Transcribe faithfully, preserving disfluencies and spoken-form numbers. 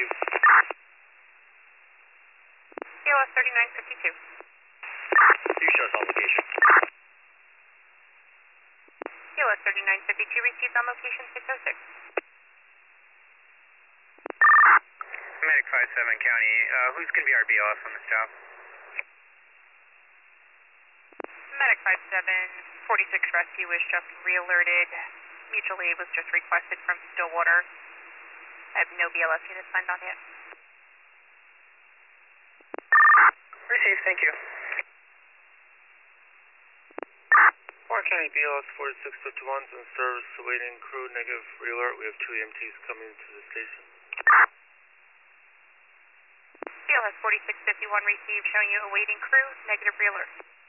you. C L S thirty-nine fifty-two. You show us on location. C L S thirty-nine fifty-two received on location six oh six. Medic five seven County, uh, who's going to be our B O S on this job? Medic five seven, forty-six Rescue was just re-alerted. Mutual aid was just requested from Stillwater. I have no B L S units signed on yet. Received, thank you. Warren County B L S forty-six fifty-one is in service, awaiting crew, negative re-alert. We have two E M Ts coming to the station. C L S forty-six fifty-one received, showing you awaiting crew, negative re-alert.